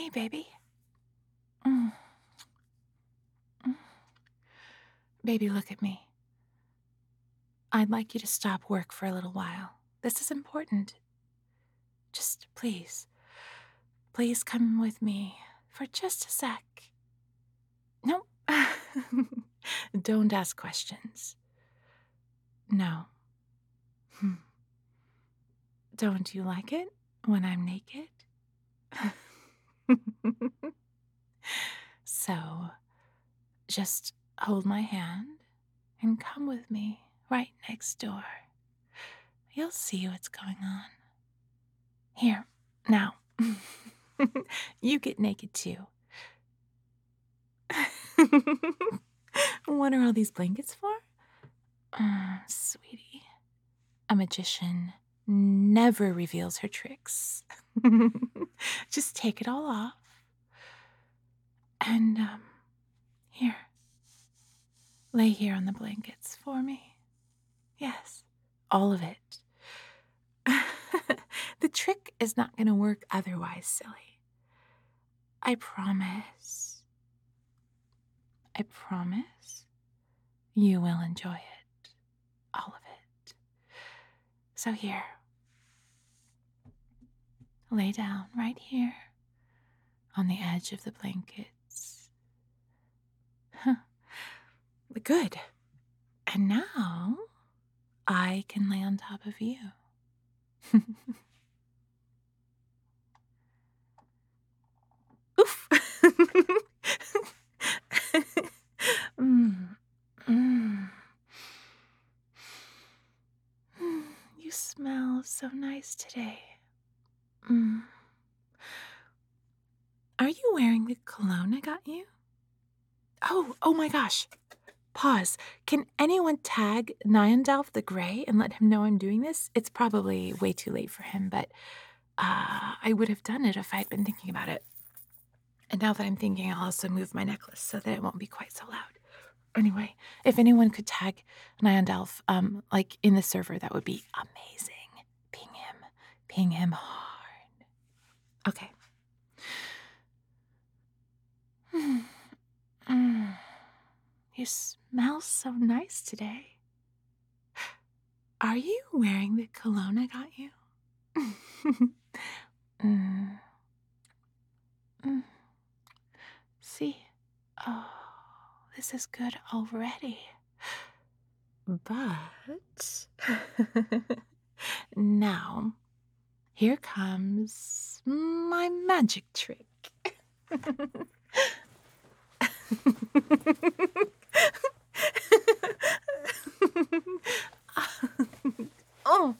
Hey, baby. Mm, mm. Baby, look at me. I'd like you to stop work for a little while. This is important. Just please come with me for just a sec. No. Don't ask questions. No. Hmm. Don't you like it when I'm naked? So, just hold my hand and come with me right next door. You'll see what's going on. Here, now. You get naked too. What are all these blankets for? Sweetie, a magician never reveals her tricks. Just take it all off. And, here. Lay here on the blankets for me. Yes, all of it. The trick is not going to work otherwise, silly. I promise. I promise you will enjoy it. All of it. So here. Lay down right here on the edge of the blankets. Good. And now I can lay on top of you. Oof. Mm, mm. You smell so nice today. Mm. Are you wearing the cologne I got you? Oh my gosh. Pause. Can anyone tag Nyandalf the Grey and let him know I'm doing this? It's probably way too late for him, but I would have done it if I'd been thinking about it. And now that I'm thinking, I'll also move my necklace so that it won't be quite so loud. Anyway, if anyone could tag Nyandalf, like in the server, that would be amazing. Ping him hard. Okay. You smell so nice today. Are you wearing the cologne I got you? Mm. Mm. See? Oh, this is good already. But now, here comes my magic trick. Oh.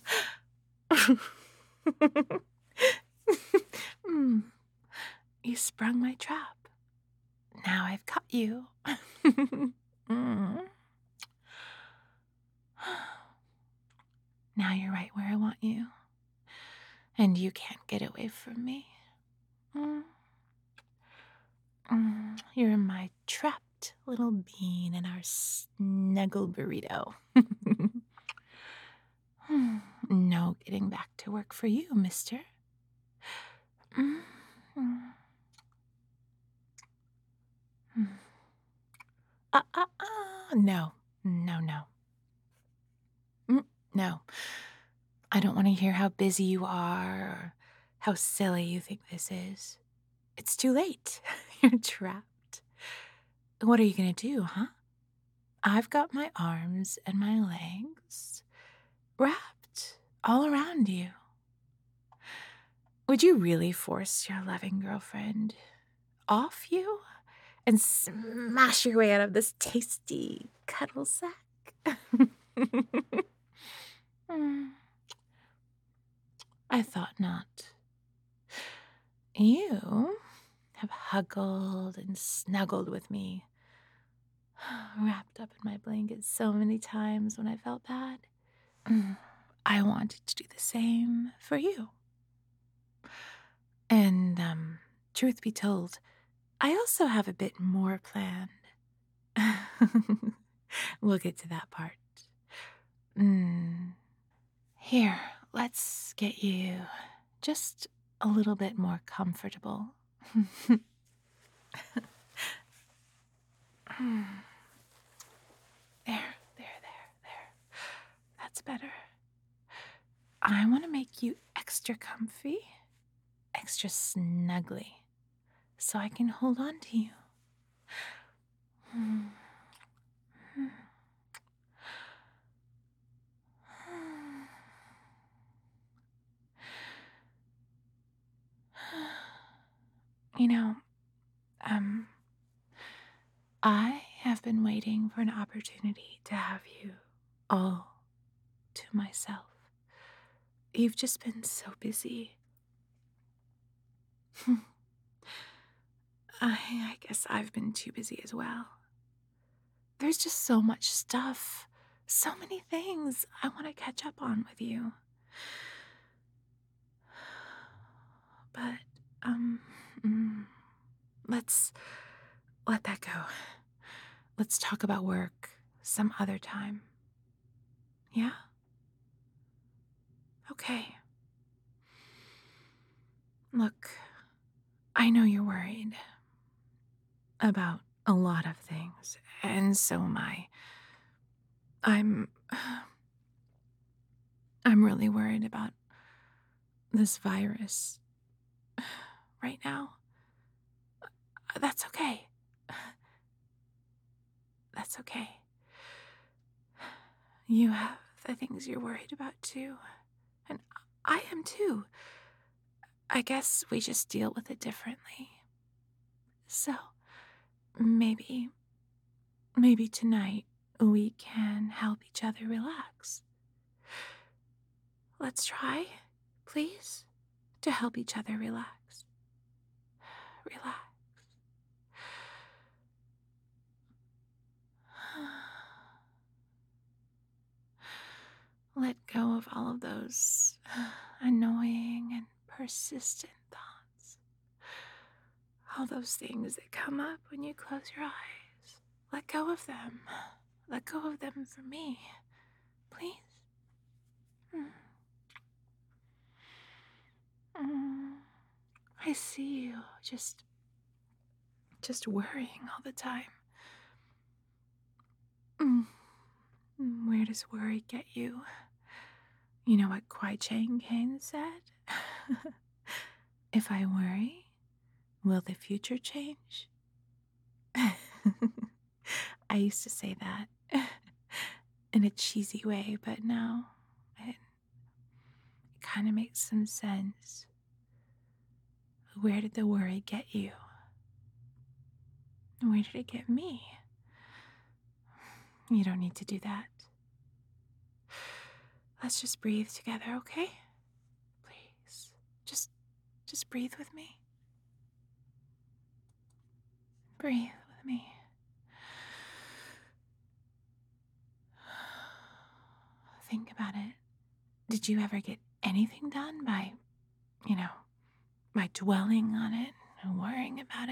Mm. You sprung my trap. Now I've caught you. Mm. Now you're right where I want you. And you can't get away from me. Mm. You're my trapped little bean in our snuggle burrito. No getting back to work for you, mister. Mm. No. No, no. No. I don't want to hear how busy you are or how silly you think this is. It's too late. You're trapped. What are you going to do, huh? I've got my arms and my legs wrapped all around you. Would you really force your loving girlfriend off you and smash your way out of this tasty cuddle sack? I thought not. You have huggled and snuggled with me, wrapped up in my blanket so many times when I felt bad. I wanted to do the same for you. And, truth be told, I also have a bit more planned. We'll get to that part. Here, let's get you just a little bit more comfortable. There. That's better. I want to make you extra comfy, extra snuggly, so I can hold on to you. You know, um, I have been waiting for an opportunity to have you all to myself. You've just been so busy. I guess I've been too busy as well. There's just so much stuff, so many things I want to catch up on with you. But, mm, let's let that go. Let's talk about work some other time. Yeah? Okay. Look, I know you're worried about a lot of things, and so am I. I'm I'm really worried about this virus right now. That's okay. That's okay. You have the things you're worried about too, and I am too. I guess we just deal with it differently. So, maybe tonight we can help each other relax. Let's try, please, to help each other relax. Relax. Let go of all of those annoying and persistent thoughts. All those things that come up when you close your eyes. Let go of them. Let go of them for me. Please. Mm. Mm. I see you just worrying all the time. Mm. Where does worry get you? You know what Kwai Chang Caine said? If I worry, will the future change? I used to say that in a cheesy way, but now it kind of makes some sense. Where did the worry get you? Where did it get me? You don't need to do that. Let's just breathe together, okay? Please. Just breathe with me. Breathe with me. Think about it. Did you ever get anything done by, you know, by dwelling on it and worrying about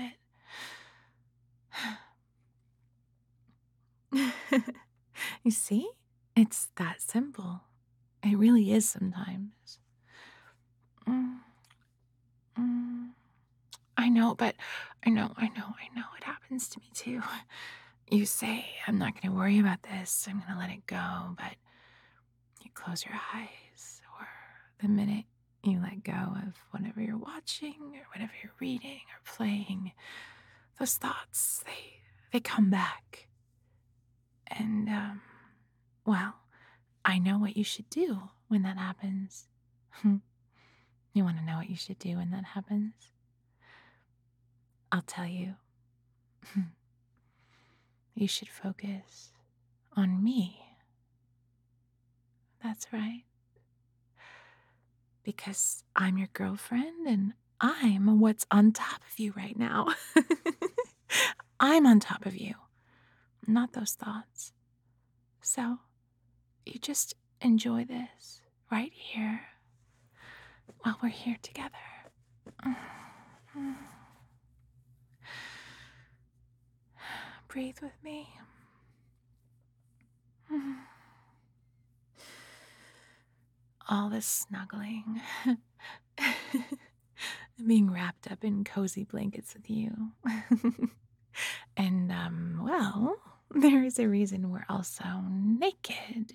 it? You see? It's that simple. It really is sometimes. Mm, mm. I know, but I know. It happens to me too. You say, I'm not going to worry about this, I'm going to let it go, but you close your eyes, or the minute you let go of whatever you're watching, or whatever you're reading or playing, those thoughts, they come back. And, well, I know what you should do when that happens. You want to know what you should do when that happens? I'll tell you. You should focus on me. That's right. Because I'm your girlfriend and I'm what's on top of you right now. I'm on top of you, not those thoughts. So you just enjoy this right here while we're here together. Breathe with me. All this snuggling being wrapped up in cozy blankets with you. And, well, there is a reason we're also naked.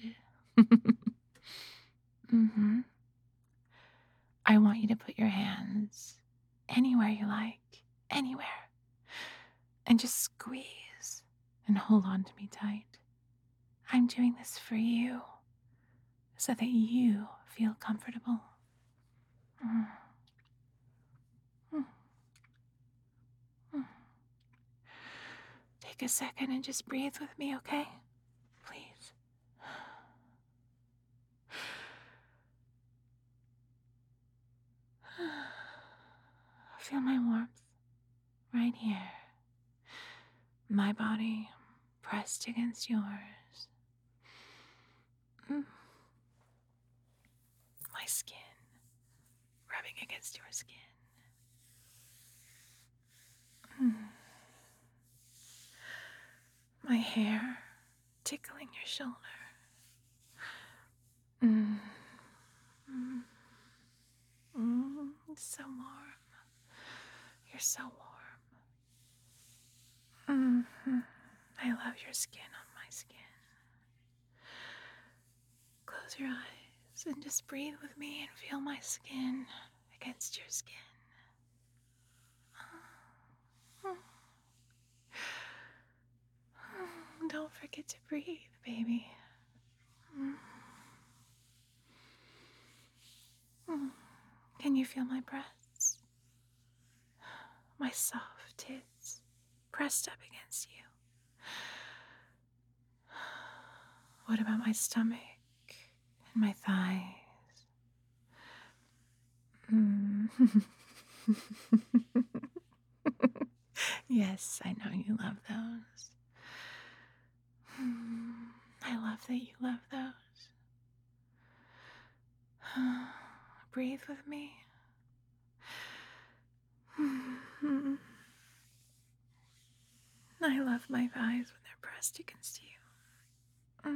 hmm I want you to put your hands anywhere you like, anywhere, and just squeeze and hold on to me tight. I'm doing this for you so that you feel comfortable. Mm, mm, mm. Take a second and just breathe with me, okay? Please. Feel my warmth right here. My body pressed against yours. Mm. My skin rubbing against your skin. Mm. My hair tickling your shoulder. Mm. Mm. So warm. You're so warm. I love your skin on my skin. Close your eyes and just breathe with me and feel my skin against your skin. Don't forget to breathe, baby. Can you feel my breasts? My soft tits pressed up against you. What about my stomach and my thighs? Yes, I know you love those. I love that you love those. Breathe with me. I love my thighs when they're pressed against you.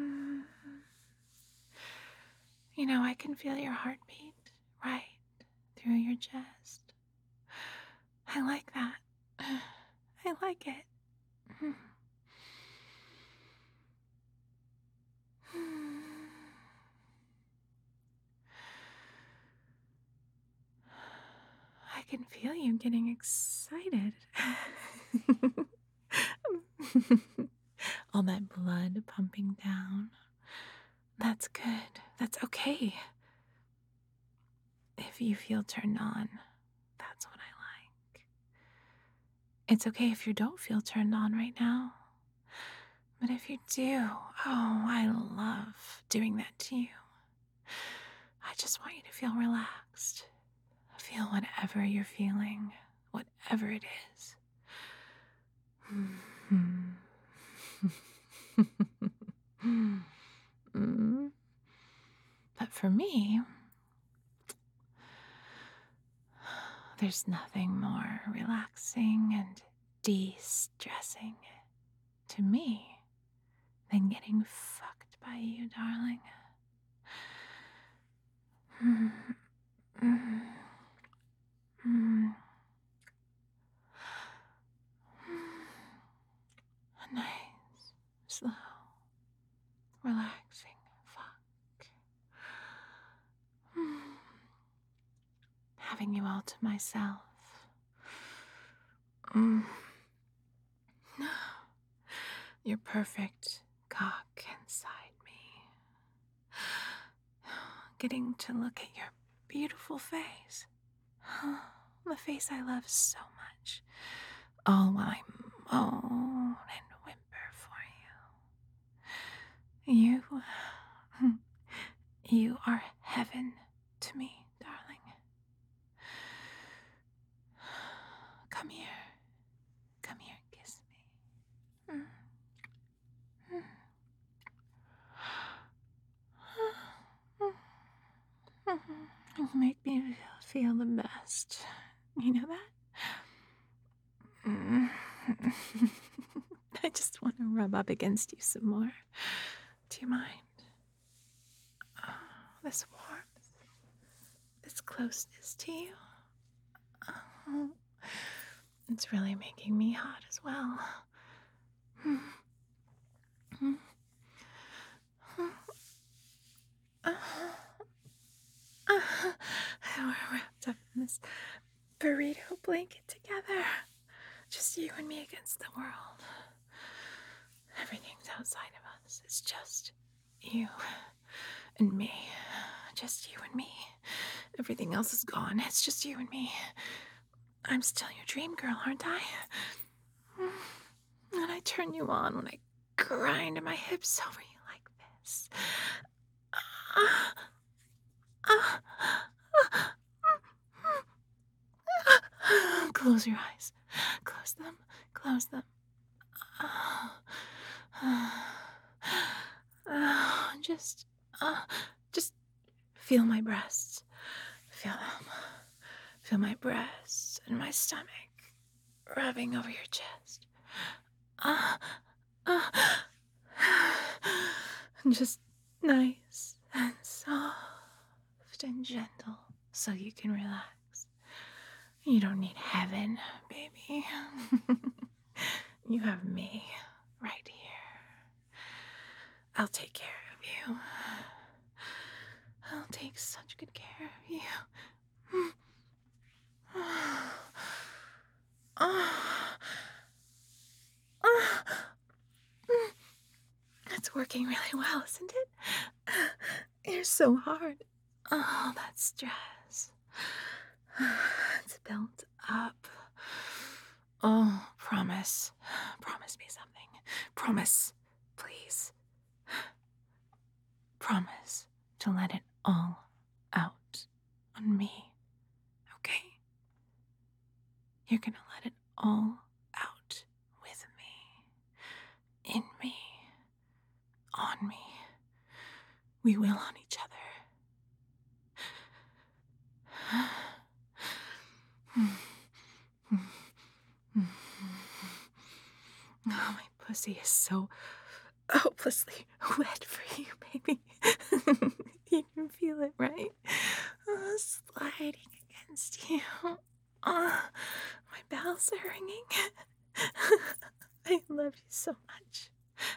You know, I can feel your heartbeat right through your chest. I like that. I like it. I can feel you getting excited. All that blood pumping down. That's good. That's okay. If you feel turned on, that's what I like. It's okay if you don't feel turned on right now. But if you do, oh, I love doing that to you. I just want you to feel relaxed. Feel whatever you're feeling, whatever it is. But for me, there's nothing more relaxing and de-stressing to me than getting fucked by you, darling. A nice, slow, relaxing fuck. Having you all to myself. Your perfect cock inside me. Getting to look at your beautiful face. The face I love so much. All while I moan and whimper for you. You are heaven to me, darling. Come here. Come here, kiss me. You make me feel the best. You know that? I just want to rub up against you some more. Do you mind? Oh, this warmth, this closeness to you. It's really making me hot as well. We're wrapped up in this burrito blanket together. Just you and me against the world. Everything's outside of us. It's just you and me. Just you and me. Everything else is gone. It's just you and me. I'm still your dream girl, aren't I? And I turn you on when I grind my hips over you like this. Close your eyes. Close them. Close them. Just feel my breasts. Feel them. Feel my breasts and my stomach rubbing over your chest. Just nice and soft and gentle so you can relax. You don't need heaven, baby. You have me right here. I'll take care of you. I'll take such good care of you. It's working really well, isn't it? You're so hard. Oh, that stress. It's built up. Oh, promise. Promise me something. Promise, please. Promise to let it all out on me. Okay? You're gonna let it all out with me. In me. On me. We will on each other. Oh, my pussy is so hopelessly wet for you, baby. You can feel it, right? Oh, sliding against you. Oh, my bowels are ringing. I love you so much.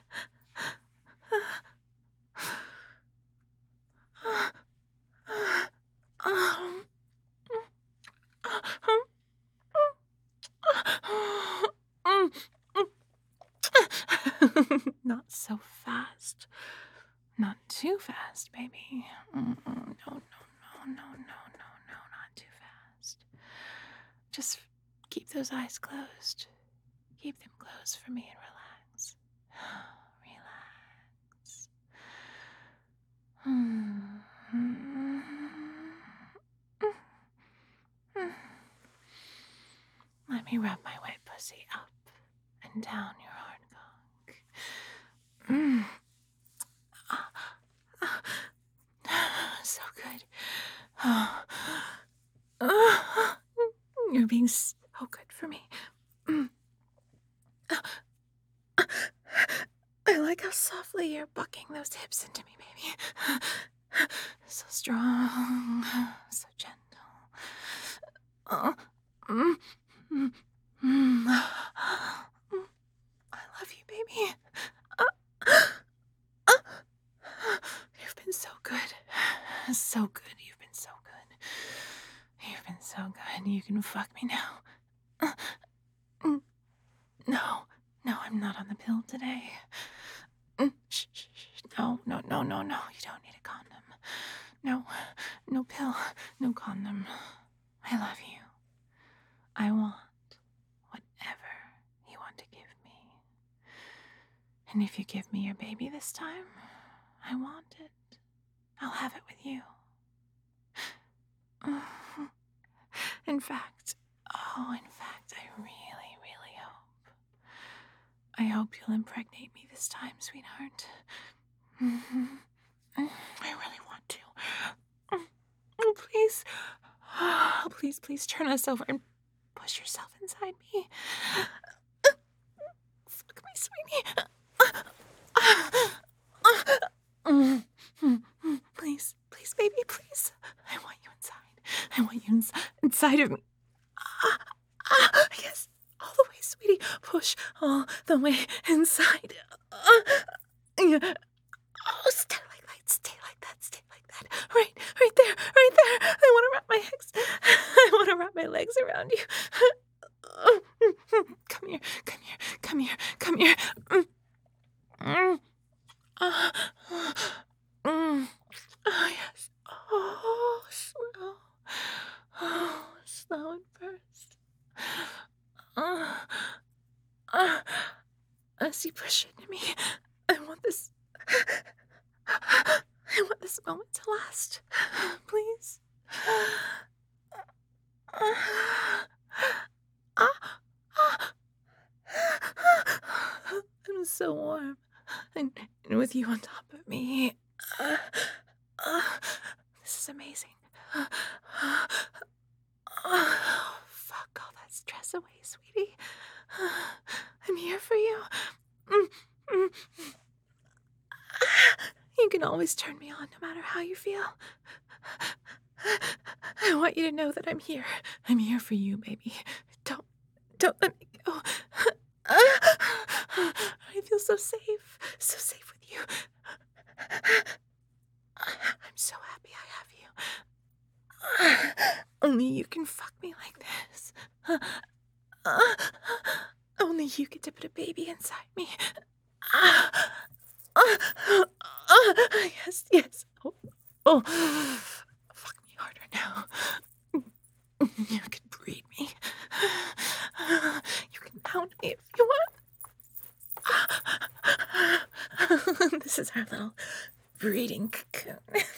Not so fast. Not too fast, baby. No, not too fast. Just keep those eyes closed. Keep them closed for me and relax. Relax. Let me rub my wet pussy up and down your hard cock. So good. You're being so good for me. I like how softly you're bucking those hips into me, baby. So strong, so gentle. I love you, baby. You've been so good. So good. You've been so good. You've been so good. You can fuck me now. No, I'm not on the pill today. Shh. No. You don't need a condom. No pill, no condom. I love you. I want whatever you want to give me. And if you give me your baby this time, I want it. I'll have it with you. In fact, I really hope. I hope you'll impregnate me this time, sweetheart. I really want to. Oh, please. Oh, please turn us over and push yourself inside me. Fuck me, sweetie. Please, baby, please. I want you inside. I want you inside of me. sweetie. Push all the way inside. Yeah. Oh, stay like that. Stay like that. Stay like that. Right there. Right there. I want to wrap my legs. I want to wrap my legs around you. Come here. Come here. Come here. Come here. Oh, yes. Oh, slow. Oh, slow and first. As you push into me, I want this. I want this moment to last. Please. I'm so warm. And with you on top of me. This is amazing. Fuck all that stress away, sweetie. I'm here for you. You can always turn me on no matter how you feel. I want you to know that I'm here. I'm here for you, baby. Don't let me go. I feel so safe with you. I'm so happy I have you. Only you can fuck me like this. Only you get to put a baby inside me. Yes. Oh. Fuck me harder now. You can breed me. You can pound me if you want. This is our little breeding cocoon.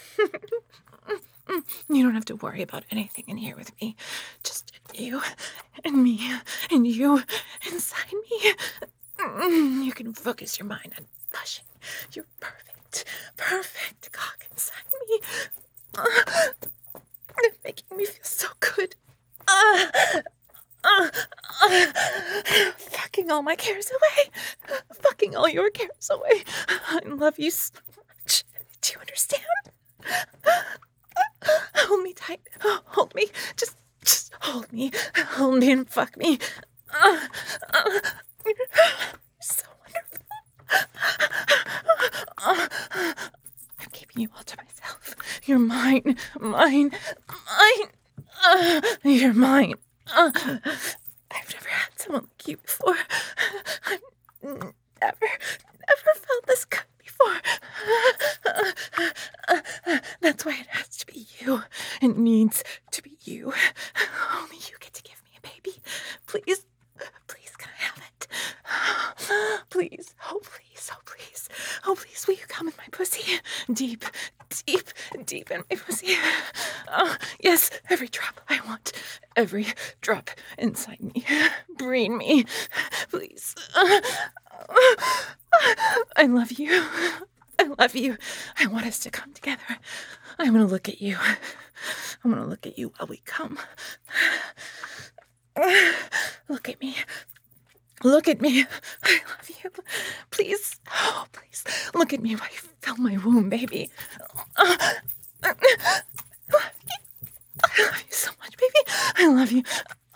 You don't have to worry about anything in here with me. Just you and me and you inside me. You can focus your mind on blushing. You're perfect cock inside me. They're making me feel so good. Fucking all my cares away. Fucking all your cares away. I love you so much. Do you understand? Hold me tight. Hold me. Just hold me. Hold me and fuck me. You're so wonderful. I'm keeping you all to myself. You're mine. You're mine. I've never had someone like you before. I've never felt this good before. That's why it has to be you. It needs to be you. Only you get to give me a baby. Please, can I have it? Please, oh please, will you come in my pussy? Deep in my pussy. Yes, every drop I want. Every drop inside me. Breed me. Please. I love you. I want us to come together. I'm gonna look at you. While we come. Look at me. I love you. Please. Oh, please. Look at me while you fill my womb, baby. I love you so much, baby. I love you.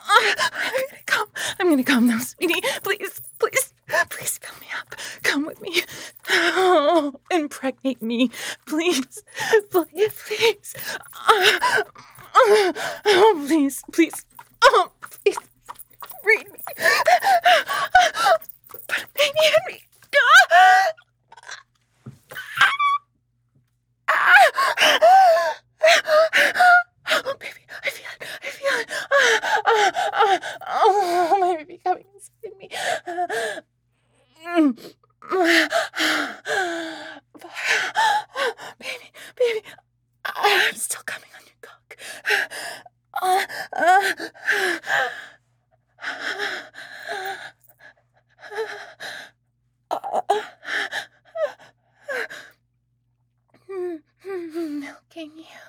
I'm gonna come now, sweetie. Please fill me up. Come with me. Oh, impregnate me. Please. Oh, please. Oh, please. Read me. Put a baby in me. Oh, baby, I feel it. Oh, my baby coming inside me. Baby, I'm still coming on your cock. Milking you.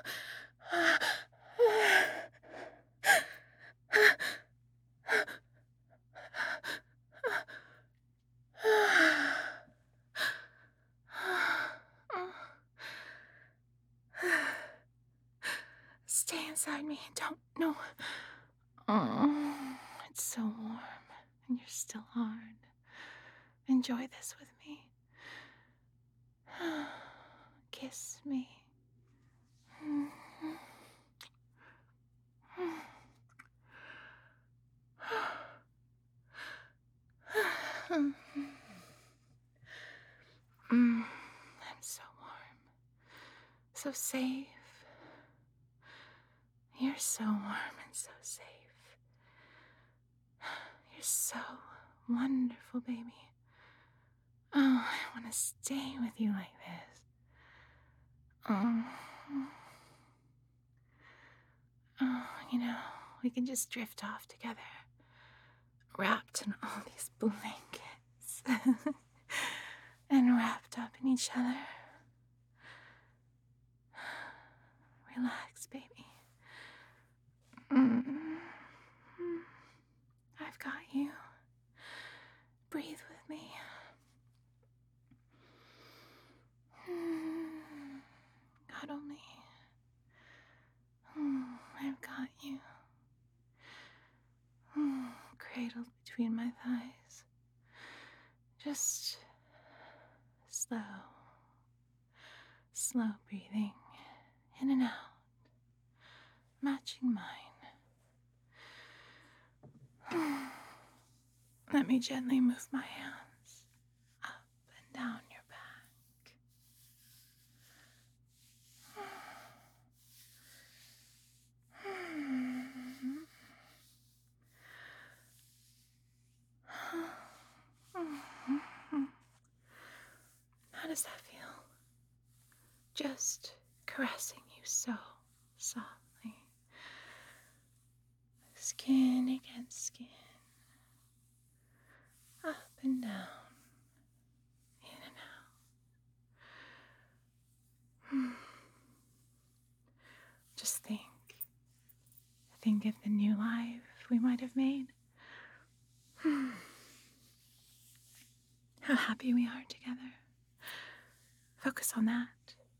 Stay inside me. Don't. No. Oh, it's so warm. and you're still hard. Enjoy this with me. Kiss me. I'm so warm. So safe. You're so warm and so safe. You're so wonderful, baby. Oh, I want to stay with you like this. Oh, we can just drift off together, wrapped in all these blankets, and wrapped up in each other. Relax, baby. I've got you. Breathe with me. Cuddle me. I've got you. Cradled between my thighs. Just slow breathing in and out, matching mine. Let me gently move my hands up and down your back. How does that feel? Just caressing you so softly. Skin against skin. Up and down. In and out. Just think of the new life we might have made. How happy we are together. Focus on that.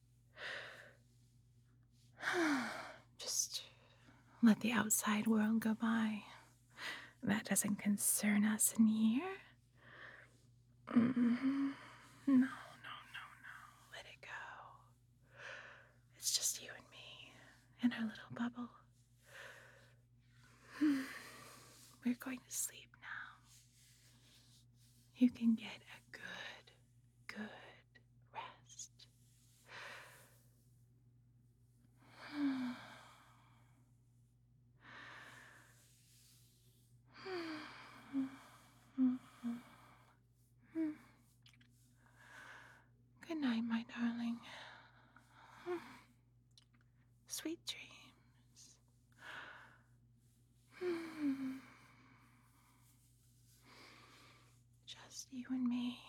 Just let the outside world go by. That doesn't concern us in here. No. Let it go. It's just you and me in our little bubble. We're going to sleep now. You can get a good rest. Good night, my darling. Sweet dreams. Just you and me.